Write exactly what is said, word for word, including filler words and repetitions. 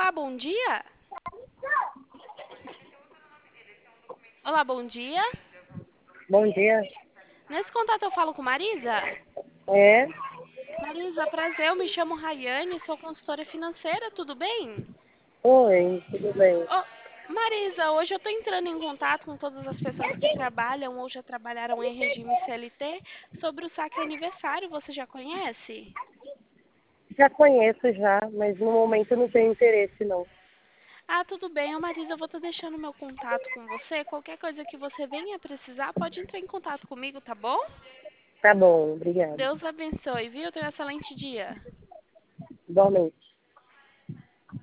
Olá, bom dia. Olá, bom dia. Bom dia. Nesse contato eu falo com Marisa? É? Marisa, prazer, eu me chamo Rayane, sou consultora financeira, tudo bem? Oi, tudo bem? Ô, Marisa, hoje eu estou entrando em contato com todas as pessoas que trabalham ou já trabalharam em regime C L T sobre o saque aniversário, você já conhece? Já conheço já, mas no momento não tenho interesse não. Ah, tudo bem. Ô, Marisa, eu vou estar deixando meu contato com você. Qualquer coisa que você venha precisar, pode entrar em contato comigo, tá bom? Tá bom, obrigada. Deus abençoe, viu? Tenha um excelente dia. Igualmente.